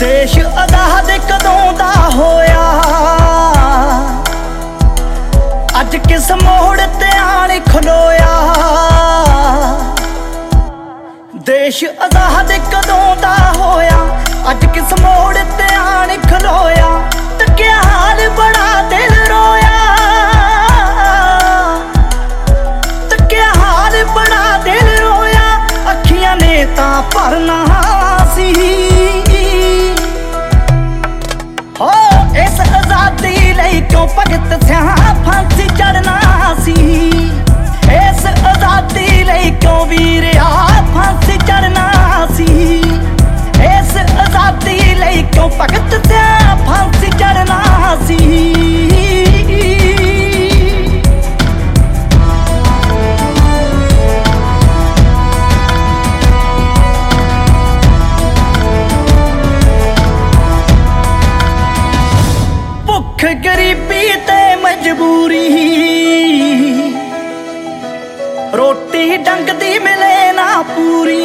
ਦੇਸ਼ ਆਜ਼ਾਦ ਕਦੋਂ ਦਾ ਹੋਇਆ, ਅੱਜ ਕਿਸ ਮੋੜ ਤੇ ਆਣ ਖਲੋਇਆ। ਦੇਸ਼ ਆਜ਼ਾਦ ਕਦੋਂ ਦਾ ਹੋਇਆ, ਅੱਜ ਕਿਸ ਮੋੜ ਤੇ ਆਣ ਖਲੋਇਆ। ਤੱਕਿਆ ਹਾਲ ਬੜਾ ਦਿਲ ਰੋਇਆ, ਤੱਕਿਆ ਹਾਲ ਬੜਾ ਦਿਲ ਰੋਇਆ। ਅੱਖੀਆਂ ਨੇ ਤਾਂ ਭਰਨਾ ਸੀ, ਹੋ ਇਸ ਆਜ਼ਾਦੀ ਲਈ ਕਿਉਂ ਭਗਤ ਸਿਆਂ ਫਾਂਸੀ ਚੜ੍ਹਨਾ ਸੀ। ਇਸ ਆਜ਼ਾਦੀ ਲਈ ਕਿਉਂ ਵੀਰਿਆ ਫਾਂਸੀ ਚੜ੍ਹਨਾ ਸੀ। ਇਸ ਆਜ਼ਾਦੀ ਲਈ ਕਿਉਂ ਭਗਤ ਸਿਆਂ ਫਾਂਸੀ ਚੜ੍ਹਨਾ ਸੀ। ਭੁੱਖ ਗਰੀਬੀ ਤੇ ਮਜਬੂਰੀ, ਰੋਟੀ ਡੰਗ ਦੀ ਮਿਲੇ ਨਾ ਪੂਰੀ।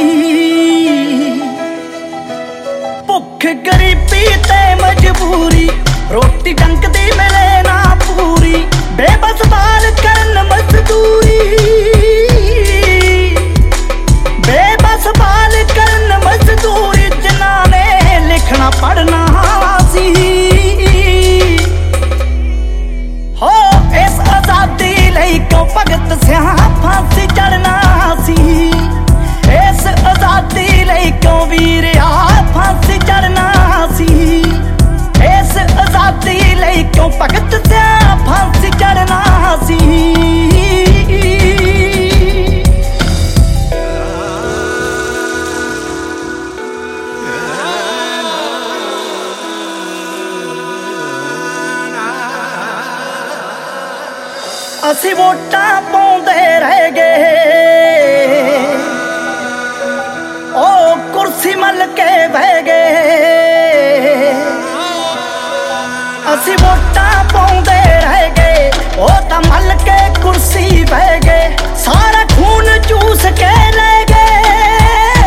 ਭੁੱਖ ਗਰੀਬੀ ਤੇ ਮਜਬੂਰੀ, ਰੋਟੀ ਡੰਗ ਦੀ ਮਿਲੇ ਨਾ ਪੂਰੀ। ਬੇਬਸ ਬਾਲ ਕਰਨ ਮਜ਼ਦੂਰੀ, ਬੇਬਸ ਬਾਲ ਕਰਨ ਮਜ਼ਦੂਰੀ। ਜਿਨ੍ਹਾਂ ਨੇ ਲਿਖਣਾ ਪੜ੍ਹਨਾ ਸੀ, ਹੋ ਇਸ ਆਜ਼ਾਦੀ ਲਈ ਕਿਉਂ ਭਗਤ ਸਿਆਂ ਫਾਂਸੀ ਚੜ੍ਹਨਾ ਸੀ। ਇਸ ਆਜ਼ਾਦੀ ਲਈ ਕਿਉਂ ਵੀਰਿਆ ਫਾਂਸੀ ਚੜ੍ਹਨਾ ਸੀ। ਇਸ ਆਜ਼ਾਦੀ ਲਈ ਕਿਉਂ ਭਗਤ ਸਿਆਂ ਫਾਂਸੀ ਚੜ੍ਹਨਾ ਸੀ। ਅਸੀਂ ਵੋਟਾਂ ਪਾਉਂਦੇ ਰਹਿ ਗਏ, ਉਹ ਕੁਰਸੀ ਮੱਲ ਕੇ ਬਹਿ ਗਏ। ਅਸੀਂ ਵੋਟਾਂ ਪਾਉਂਦੇ ਰਹਿ ਗਏ, ਉਹ ਤਾਂ ਮੱਲ ਕੇ ਕੁਰਸੀ ਬਹਿ ਗਏ। ਸਾਰਾ ਖੂਨ ਚੂਸ ਕੇ ਲੈ ਗਏ,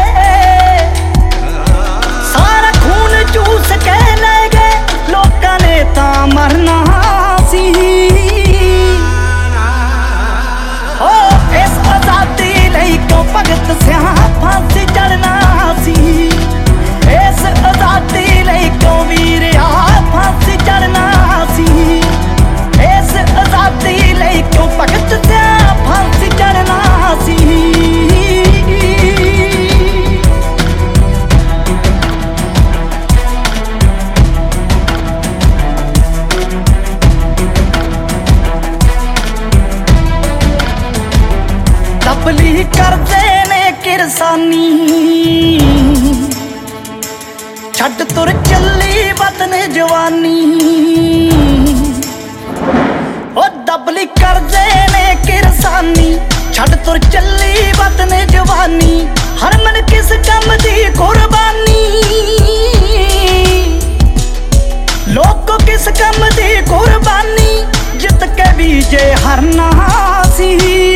ਸਾਰਾ ਖੂਨ ਚੂਸ ਕੇ ਲੈ ਗਏ। ਲੋਕਾਂ ਨੇ ਤਾਂ ਮਰਨਾ ਸੀ, ਭਗਤ ਸਿਆਂ ਫਾਂਸੀ ਚੜ੍ਹਨਾ ਸੀ। ਇਸ ਆਜ਼ਾਦੀ ਲਈ ਕਿਉਂ ਵੀਰਿਆ ਫਾਂਸੀ ਚੜ੍ਹਨਾ ਸੀ। ਇਸ ਆਜ਼ਾਦੀ ਲਈ ਕਿਉਂ ਭਗਤ ਸਿਆਂ ਫਾਂਸੀ ਚੜ੍ਹਨਾ ਸੀ। ਦਬਲੀ ਕਰਦੇ ਨੇ ਕਿਰਸਾਨੀ, ਛੱਡ ਤੁਰ ਚੱਲੀ ਵਤਨ ਜਵਾਨੀ। ਉਹ ਦਬਲੀ ਕਰਦੇ ਨੇ ਕਿਰਸਾਨੀ, ਛੱਡ ਤੁਰ ਚੱਲੀ ਵਤਨ ਜਵਾਨੀ। ਹਰਮਨ ਕਿਸ ਕੰਮ ਦੀ ਕੁਰਬਾਨੀ, ਲੋਕੋ ਕਿਸ ਕੰਮ ਦੀ ਕੁਰਬਾਨੀ। ਜਿੱਤ ਕੇ ਵੀ ਜੇ ਹਰਨਾ ਸੀ,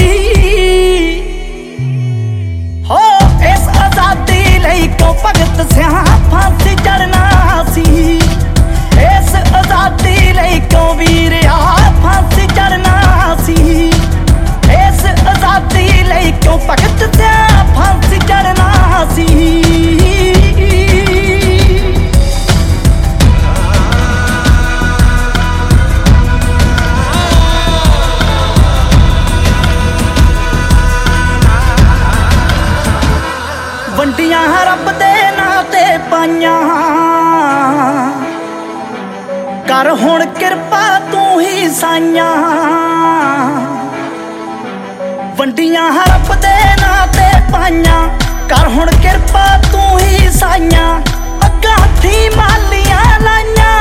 ਹੋ ਇਸ ਆਜ਼ਾਦੀ ਲਈ ਕਿਉਂ ਭਗਤ ਸਿਆਂ ਫਾਂਸੀ ਚੜ੍ਹਨਾ ਸੀ। ਇਸ ਆਜ਼ਾਦੀ ਲਈ ਕਿਉਂ ਵੀਰਿਆ ਫਾਂਸੀ ਚੜ੍ਹਨਾ ਸੀ। ਇਸ ਆਜ਼ਾਦੀ ਲਈ ਕਿਉਂ ਭਗਤ ਸਿਆਂ ਫਾਂਸੀ ਚੜ੍ਹਨਾ ਸੀ। ਵੰਡੀਆਂ ਰੱਬ ਦੇ ਨਾਂ ਤੇ ਪਾਈਆਂ, ਕਰ ਹੁਣ ਕਿਰਪਾ ਤੂੰ ਹੀ ਸਾਈਆਂ। ਵੰਡੀਆਂ ਰੱਬ ਦੇ ਨਾਂ ਤੇ ਪਾਈਆਂ, ਕਰ ਹੁਣ ਕਿਰਪਾ ਤੂੰ ਹੀ ਸਾਈਆਂ। ਅੱਗਾ ਹੱਥੀਂ ਮਾਲੀਆਂ ਲਾਈਆਂ,